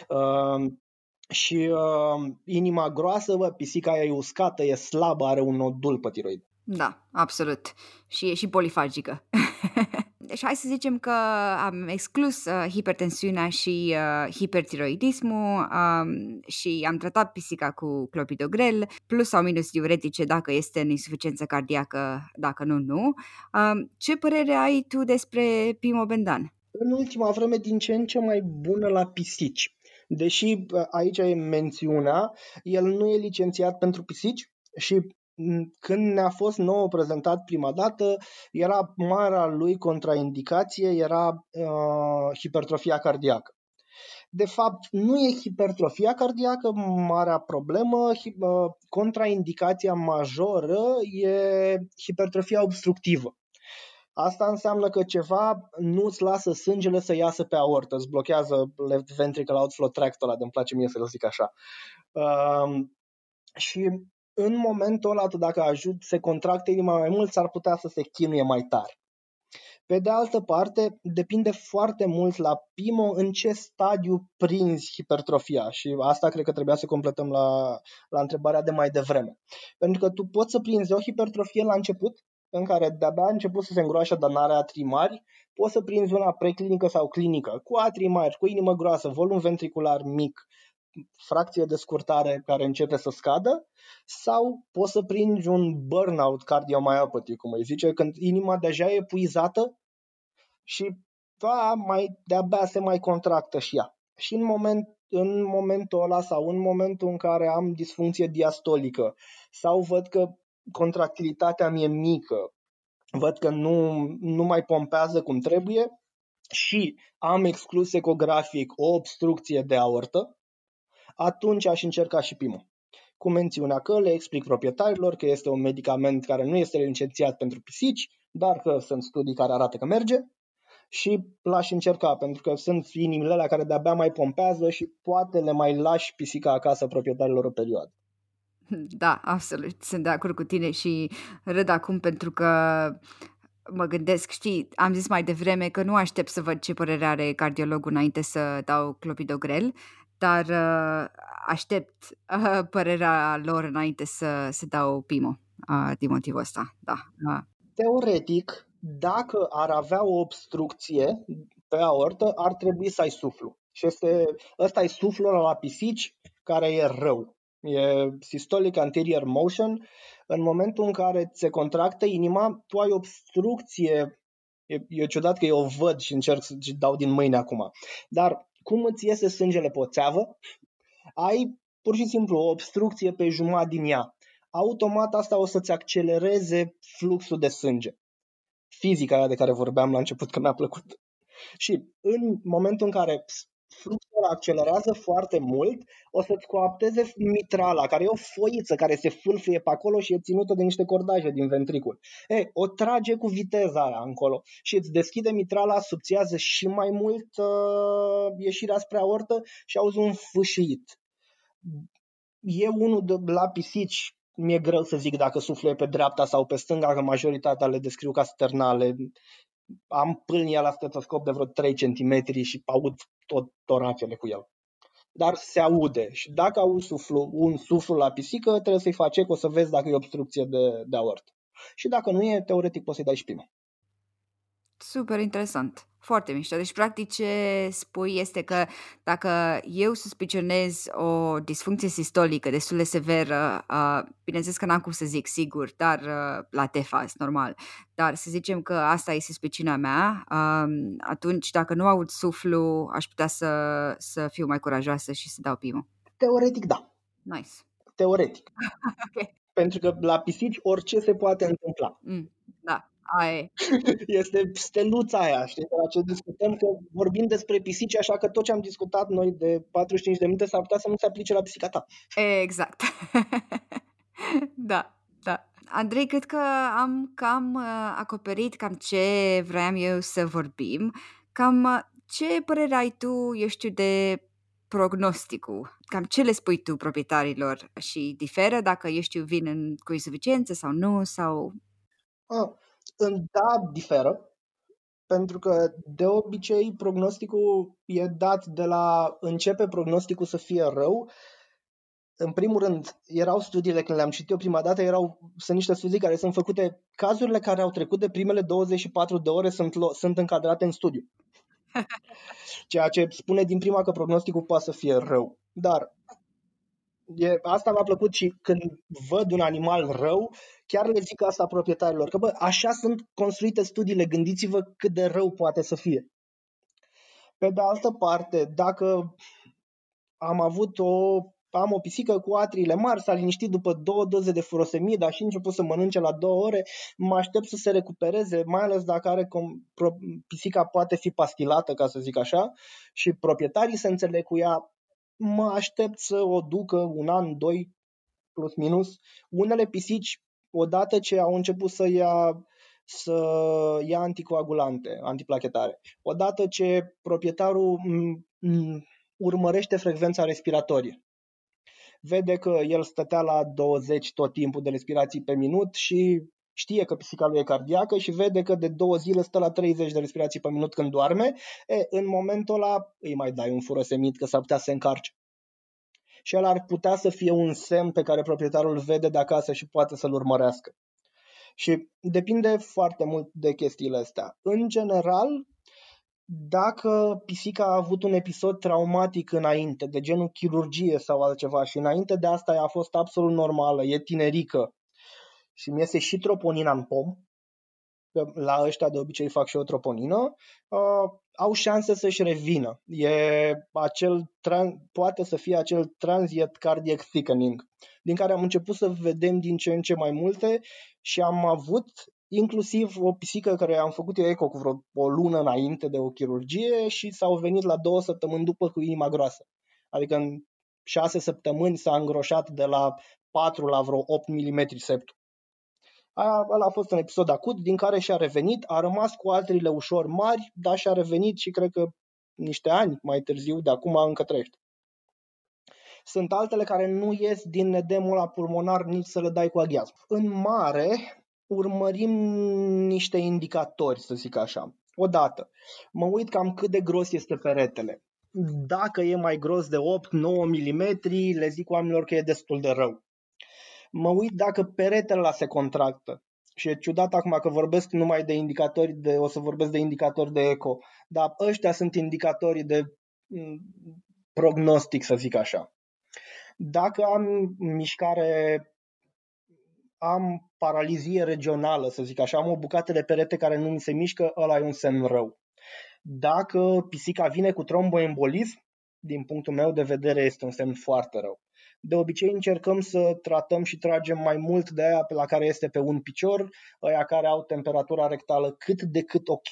Speaker 3: și inima groasă, pisica aia e uscată, e slabă, are un nodul pe tiroid.
Speaker 1: Da, absolut. Și e și polifagică. Deci hai să zicem că am exclus hipertensiunea și hipertiroidismul și am tratat pisica cu clopidogrel, plus sau minus diuretice dacă este în insuficiență cardiacă, dacă nu. Ce părere ai tu despre pimobendan?
Speaker 3: În ultima vreme din ce în ce mai bună la pisici. Deși aici e mențiunea, el nu e licențiat pentru pisici și când ne-a fost nouă prezentat prima dată, era marea lui contraindicație, era hipertrofia cardiacă. De fapt, nu e hipertrofia cardiacă marea problemă, contraindicația majoră e hipertrofia obstructivă. Asta înseamnă că ceva nu îți lasă sângele să iasă pe aortă, îți blochează left ventricle outflow tract-ul ăla, de-mi place mie să-l zic așa. Și în momentul ăla, dacă se contractă inima mai mult, s-ar putea să se chinuie mai tare. Pe de altă parte, depinde foarte mult la PIMO în ce stadiu prinzi hipertrofia și asta cred că trebuia să completăm la întrebarea de mai devreme. Pentru că tu poți să prinzi o hipertrofie la început, în care de-abia a început să se îngroașă, dar n-are atrii mari, poți să prinzi una preclinică sau clinică, cu atrii mari, cu inimă groasă, volum ventricular mic, fracție de scurtare care începe să scadă, sau poți să prinzi un burnout cardiomyopathy, cum îi zice, când inima deja e epuizată și de-abia se mai contractă și ea. Și în momentul ăla sau în momentul în care am disfuncție diastolică sau văd că contractilitatea mi-e mică, văd că nu mai pompează cum trebuie și am exclus ecografic o obstrucție de aortă, atunci aș încerca și PIMO. Cu mențiunea că le explic proprietarilor că este un medicament care nu este licențiat pentru pisici, dar că sunt studii care arată că merge și l-aș încerca, pentru că sunt inimile alea care de-abia mai pompează și poate le mai lași pisica acasă proprietarilor o perioadă.
Speaker 1: Da, absolut, sunt de acord cu tine și râd acum pentru că mă gândesc, știi, am zis mai devreme că nu aștept să văd ce părere are cardiologul înainte să dau clopidogrel, dar aștept părerea lor înainte să dau PIMO din motivul ăsta, da.
Speaker 3: Teoretic, dacă ar avea o obstrucție pe aortă, ar trebui să ai suflu. Și ăsta e suflul la pisici care e rău. E systolic anterior motion. În momentul în care se contractă inima, tu ai obstrucție. E ciudat că eu o văd și încerc să dau din mâini acum. Dar cum îți iese sângele pe o țeavă, ai pur și simplu o obstrucție pe jumătate din ea. Automat asta o să-ți accelereze fluxul de sânge. Fizica aia de care vorbeam la început, că mi-a plăcut. Și în momentul în care fluxul accelerează foarte mult, o să-ți coapteze mitrala, care e o foiță care se fâlfâie pe acolo și e ținută de niște cordaje din ventricul. O trage cu viteza aia încolo și îți deschide mitrala, subțiază și mai mult ieșirea spre aortă și auzi un fâșit. E unul la pisici, mi-e greu să zic dacă suflă pe dreapta sau pe stânga, că majoritatea le descriu ca sternale. Am pâlnia la stetoscop de vreo 3 cm și aud tot toracele cu el. Dar se aude și dacă auzi un suflu la pisică, trebuie să-i faci eco să vezi dacă e obstrucție de aortă. Și dacă nu e, teoretic poți să-i dai și PIMO.
Speaker 1: Super interesant, foarte mișto. Deci, practic, ce spui este că dacă eu suspicionez o disfuncție sistolică destul de severă, bineînțeles că n-am cum să zic sigur, dar la TEFAS, normal, dar să zicem că asta e suspiciunea mea, atunci, dacă nu aud suflu, aș putea să fiu mai curajoasă și să dau PIMO.
Speaker 3: Teoretic, da.
Speaker 1: Nice.
Speaker 3: Teoretic.
Speaker 1: Ok.
Speaker 3: Pentru că la pisici orice se poate întâmpla.
Speaker 1: Da. Aia.
Speaker 3: Este steluța aia, știi, la ce discutăm, că vorbim despre pisici, așa că tot ce am discutat noi de 45 de minute s-ar putea să nu se aplice la pisica ta.
Speaker 1: Exact. Da. Andrei, cred că am cam acoperit cam ce vroiam eu să vorbim. Cam ce părere ai tu, eu știu, de prognosticul? Cam ce le spui tu proprietarilor și diferă dacă, vin cu insuficiență sau nu? Sau...
Speaker 3: Da, diferă, pentru că de obicei prognosticul e dat de la începe prognosticul să fie rău. În primul rând, erau studiile, când le-am citit eu prima dată, sunt niște studii care sunt făcute, cazurile care au trecut de primele 24 de ore sunt încadrate în studiu. Ceea ce spune din prima că prognosticul poate să fie rău. Dar asta mi-a plăcut și când văd un animal rău, chiar le zic asta proprietarilor, că așa sunt construite studiile, gândiți-vă cât de rău poate să fie. Pe de altă parte, dacă am o pisică cu atriile mari, s-a liniștit după 2 doze de furosemid, a și început să mănânce la 2 ore, mă aștept să se recupereze, mai ales dacă pisica poate fi pastilată, ca să zic așa, și proprietarii se înțeleg cu ea, mă aștept să o ducă 1 an, 2, plus minus. Unele pisici, odată ce au început să ia anticoagulante, antiplachetare, odată ce proprietarul urmărește frecvența respiratorie, vede că el stătea la 20 tot timpul de respirații pe minut și știe că pisica lui e cardiacă și vede că de 2 zile stă la 30 de respirații pe minut când doarme, în momentul ăla îi mai dai un furosemid că s-ar putea să se încarce. Și el ar putea să fie un semn pe care proprietarul vede de acasă și poate să-l urmărească. Și depinde foarte mult de chestiile astea. În general, dacă pisica a avut un episod traumatic înainte, de genul chirurgie sau altceva, și înainte de asta a fost absolut normală, e tinerică și mi iese și troponina în pom, că la ăștia de obicei fac și o troponină, au șanse să-și revină. Poate să fie acel transient cardiac thickening, din care am început să vedem din ce în ce mai multe și am avut inclusiv o pisică care am făcut eu eco cu vreo o lună înainte de o chirurgie și s-au venit la 2 săptămâni după cu inima groasă. Adică în 6 săptămâni s-a îngroșat de la 4 la vreo 8 mm septul. Ăla a fost un episod acut din care și-a revenit, a rămas cu atriile ușor mari, dar și-a revenit și cred că niște ani mai târziu, de acum încă trăiește. Sunt altele care nu ies din edemul ăla pulmonar nici să le dai cu aghiazm. În mare urmărim niște indicatori, să zic așa. Odată, mă uit cam cât de gros este peretele. Dacă e mai gros de 8-9 mm, le zic oamenilor că e destul de rău. Mă uit dacă peretele ăla se contractă. Și e ciudat acum că vorbesc numai de indicatori, o să vorbesc de indicatori de eco, dar ăștia sunt indicatorii de prognostic, să zic așa. Dacă am mișcare, am paralizie regională, să zic așa, am o bucată de perete care nu mi se mișcă, ăla e un semn rău. Dacă pisica vine cu tromboembolism, din punctul meu de vedere este un semn foarte rău. De obicei încercăm să tratăm și tragem mai mult de aia pe la care este pe un picior, aia care au temperatura rectală cât de cât ok.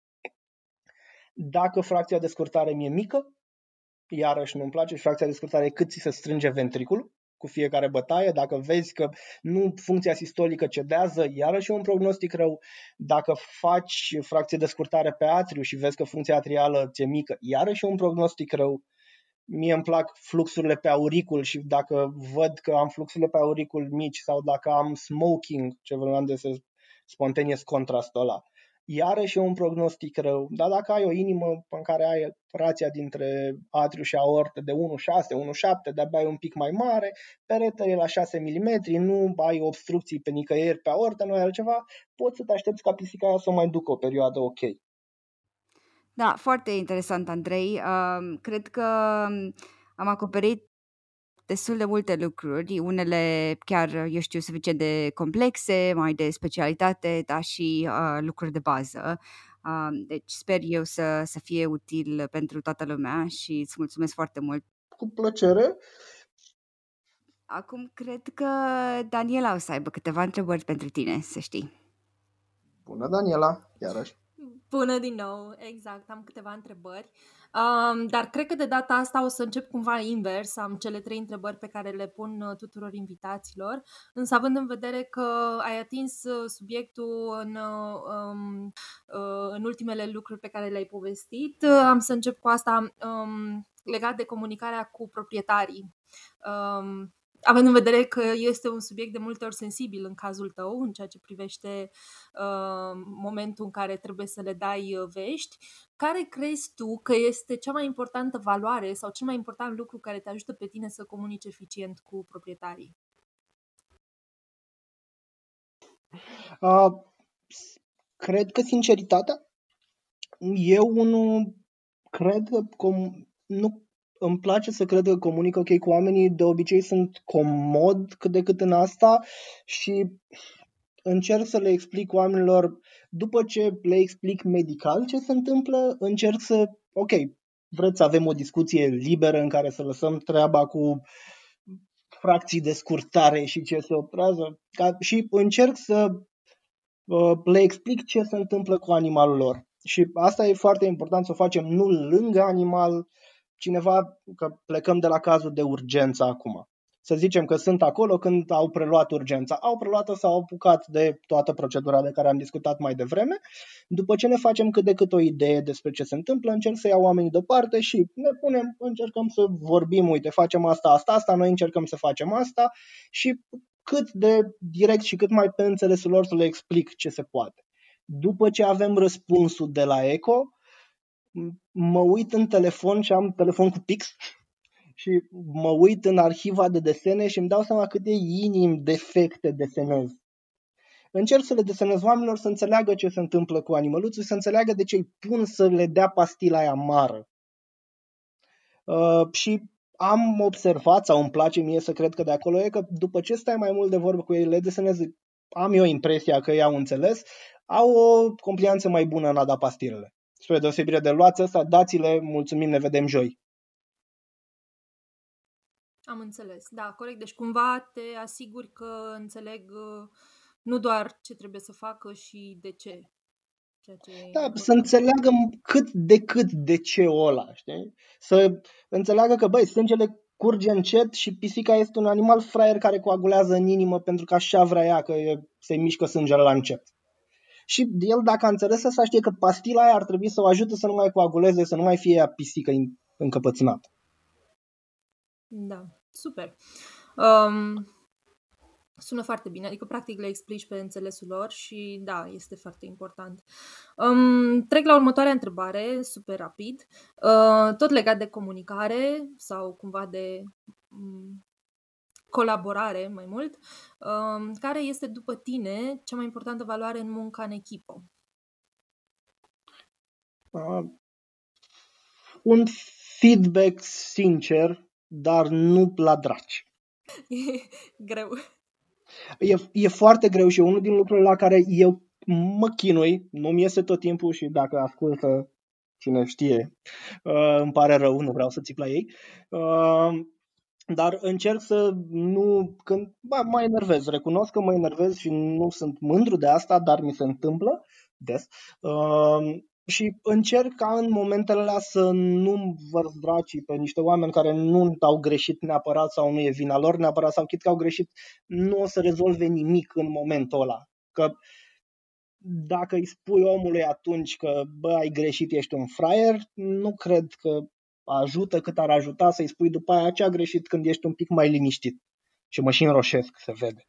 Speaker 3: Dacă fracția de scurtare mi-e mică, iarăși nu-mi place, și fracția de scurtare e cât ți se strânge ventriculul cu fiecare bătaie. Dacă vezi că funcția sistolică cedează, iarăși e un prognostic rău. Dacă faci fracție de scurtare pe atriu și vezi că funcția atrială ți-e mică, iarăși e un prognostic rău. Mie îmi plac fluxurile pe auricul și dacă văd că am fluxurile pe auricul mici sau dacă am smoking, ce vreau de spontaneous contrastul ăla, iarăși e un prognostic rău. Dar dacă ai o inimă în care ai rația dintre atriu și aortă de 1,6, 1,7, de-abia e un pic mai mare, peretele e la 6 mm, nu ai obstrucții pe nicăieri pe aortă, nu ai altceva, poți să te aștepți ca pisica aia să o mai ducă o perioadă ok.
Speaker 1: Da, foarte interesant, Andrei. Cred că am acoperit destul de multe lucruri, unele chiar, suficient de complexe, mai de specialitate, dar și lucruri de bază. Deci sper eu să fie util pentru toată lumea și îți mulțumesc foarte mult.
Speaker 3: Cu plăcere.
Speaker 1: Acum cred că Daniela o să aibă câteva întrebări pentru tine, să știi.
Speaker 3: Bună, Daniela, iarăși.
Speaker 2: Bună din nou, exact, am câteva întrebări, dar cred că de data asta o să încep cumva invers, am cele 3 întrebări pe care le pun tuturor invitaților, însă având în vedere că ai atins subiectul în ultimele lucruri pe care le-ai povestit, am să încep cu asta. legat de comunicarea cu proprietarii. Având în vedere că este un subiect de multe ori sensibil în cazul tău, în ceea ce privește momentul în care trebuie să le dai vești, care crezi tu că este cea mai importantă valoare sau cel mai important lucru care te ajută pe tine să comunici eficient cu proprietarii?
Speaker 3: Cred că sinceritatea. Eu nu cred că nu îmi place să cred că comunic ok cu oamenii, de obicei sunt comod cât de cât în asta și încerc să le explic oamenilor, după ce le explic medical ce se întâmplă, încerc să, ok, vreți să avem o discuție liberă în care să lăsăm treaba cu fracții de scurtare și ce se oprează și încerc să le explic ce se întâmplă cu animalul lor. Și asta e foarte important să o facem nu lângă animal, cineva, că plecăm de la cazul de urgență acum. Să zicem că sunt acolo când au preluat urgența. Au preluat-o sau au apucat de toată procedura de care am discutat mai devreme. După ce ne facem cât de cât o idee despre ce se întâmplă, încerc să iau oamenii deoparte și ne punem, încercăm să vorbim, uite, facem asta, noi încercăm să facem asta și cât de direct și cât mai pe înțelesul lor să le explic ce se poate. După ce avem răspunsul de la ECO, mă uit în telefon și am telefon cu pix și mă uit în arhiva de desene și îmi dau seama cât de inim defecte desenez. Încerc să le desenez oamenilor să înțeleagă ce se întâmplă cu animăluțul, să înțeleagă de ce îi pun să le dea pastila aia amară. Și am observat, sau îmi place mie să cred că de acolo e, că după ce stai mai mult de vorbă cu ei, le desenez, am eu impresia că i-au înțeles, au o complianță mai bună în a da pastilele. Spre deosebire de luați ăsta, dați-le, mulțumim, ne vedem joi.
Speaker 2: Am înțeles, da, corect. Deci cumva te asiguri că înțeleg nu doar ce trebuie să facă și de ce.
Speaker 3: Da, să înțeleagă cât de ce-ul ăla, știi? Să înțeleagă că, băi, sângele curge încet și pisica este un animal fraier care coagulează în inimă pentru că așa vrea ea, că se mișcă sângele la încet. Și el, dacă a înțeles asta, știe că pastila aia ar trebui să o ajute să nu mai coaguleze, să nu mai fie ea pisică încăpățânată.
Speaker 2: Da, super. Sună foarte bine, adică practic le explici pe înțelesul lor și da, este foarte important. Trec la următoarea întrebare, super rapid, tot legat de comunicare sau cumva de colaborare mai mult. Care este, după tine, cea mai importantă valoare în munca în echipă?
Speaker 3: Un feedback sincer, dar nu la draci.
Speaker 2: E greu.
Speaker 3: E foarte greu și unul din lucrurile la care eu mă chinui, nu-mi iese tot timpul și dacă ascultă cine știe, îmi pare rău, nu vreau să țip la ei, dar încerc să nu, când mă enervez, recunosc că mă enervez și nu sunt mândru de asta, dar mi se întâmplă des. Și încerc ca în momentele alea să nu vărs dracii pe niște oameni care nu au greșit neapărat sau nu e vina lor neapărat sau chit că au greșit, nu o să rezolve nimic în momentul ăla. Că dacă îi spui omului atunci că ai greșit, ești un fraier, nu cred că ajută cât ar ajuta să-i spui după aia ce a greșit când ești un pic mai liniștit. Și mă și înroșesc, se vede.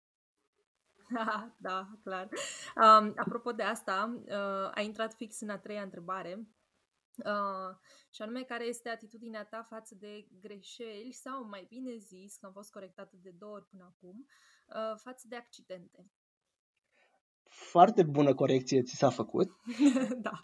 Speaker 2: Da, clar. Apropo de asta, a intrat fix în a treia întrebare, și anume, care este atitudinea ta față de greșeli sau, mai bine zis, că am fost corectată de 2 ori până acum, față de accidente?
Speaker 3: Foarte bună corecție ți s-a făcut.
Speaker 2: Da.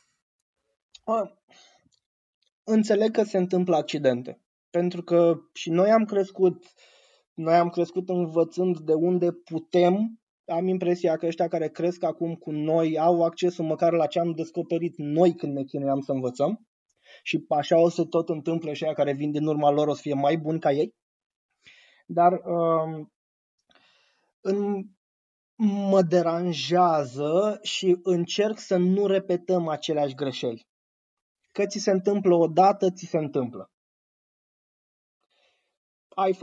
Speaker 3: Înțeleg că se întâmplă accidente, pentru că și noi am crescut învățând de unde putem. Am impresia că ăștia care cresc acum cu noi au accesul măcar la ce am descoperit noi când ne chinuiam să învățăm și așa o să tot întâmple și aia care vin din urma lor o să fie mai buni ca ei. Dar mă deranjează și încerc să nu repetăm aceleași greșeli. Că ți se întâmplă odată, ți se întâmplă.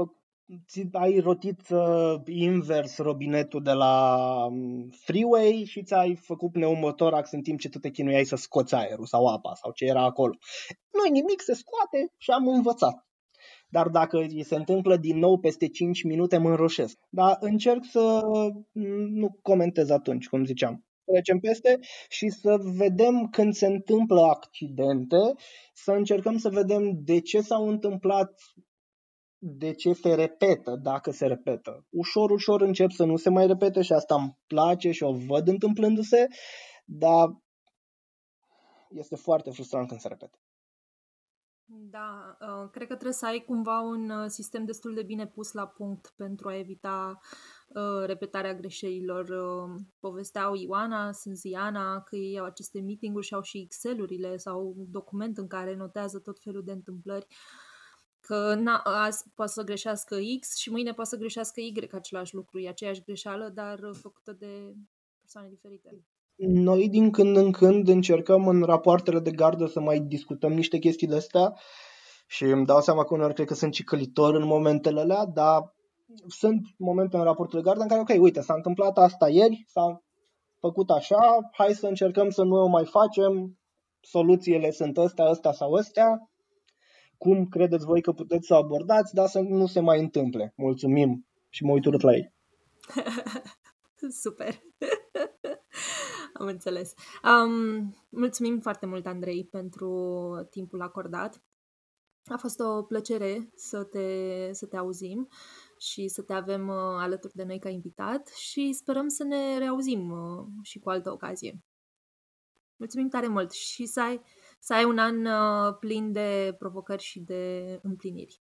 Speaker 3: ai rotit invers robinetul de la freeway și ți-ai făcut pneumotorax în timp ce tu te chinuiai să scoți aerul sau apa sau ce era acolo. Nu-i nimic, se scoate și am învățat. Dar dacă îi se întâmplă din nou peste 5 minute, mă înroșesc. Dar încerc să nu comentez atunci, cum ziceam. Trecem peste și să vedem când se întâmplă accidente, să încercăm să vedem de ce s-au întâmplat, de ce se repetă, dacă se repetă. Ușor, ușor încep să nu se mai repete și asta îmi place și o văd întâmplându-se, dar este foarte frustrant când se repetă.
Speaker 2: Da, cred că trebuie să ai cumva un sistem destul de bine pus la punct pentru a evita repetarea greșelilor. Povesteau Ioana, Sânziana, că ei au aceste meeting-uri și au și Excel-urile sau document în care notează tot felul de întâmplări. Că azi poate să greșească X și mâine poate să greșească Y același lucru. E aceeași greșeală, dar făcută de persoane diferite.
Speaker 3: Noi din când în când încercăm în rapoartele de gardă să mai discutăm niște chestii de astea și îmi dau seama că uneori cred că sunt cicălitor în momentele alea, dar sunt momente în raportul de gardă în care, ok, uite, s-a întâmplat asta ieri, s-a făcut așa, hai să încercăm să nu o mai facem, soluțiile sunt astea sau astea, cum credeți voi că puteți să o abordați, dar să nu se mai întâmple. Mulțumim și mă uit urât la ei.
Speaker 2: Super! Am înțeles. Mulțumim foarte mult, Andrei, pentru timpul acordat. A fost o plăcere să te auzim și să te avem alături de noi ca invitat și sperăm să ne reauzim și cu altă ocazie. Mulțumim tare mult și să ai un an plin de provocări și de împliniri.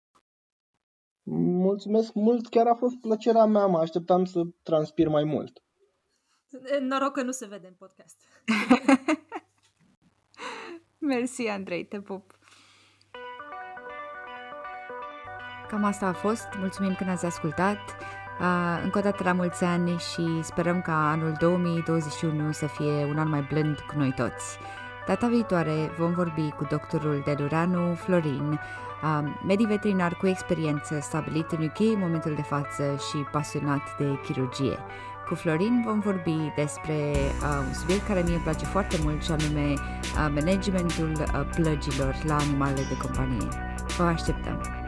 Speaker 3: Mulțumesc mult, chiar a fost plăcerea mea, mă așteptam să transpir mai mult.
Speaker 2: Noroc că nu se vede în podcast.
Speaker 1: Mersi, Andrei, te pup. Cam asta a fost. Mulțumim că ne-ați ascultat. Încă o dată la mulți ani și sperăm ca anul 2021 să fie un an mai blând cu noi toți. Data viitoare vom vorbi cu doctorul Deluranu Florin, medic veterinar cu experiență, stabilit în UK în momentul de față și pasionat de chirurgie. Cu Florin vom vorbi despre un subiect care mie îmi place foarte mult și anume managementul plăgilor la animalele de companie. Vă așteptăm!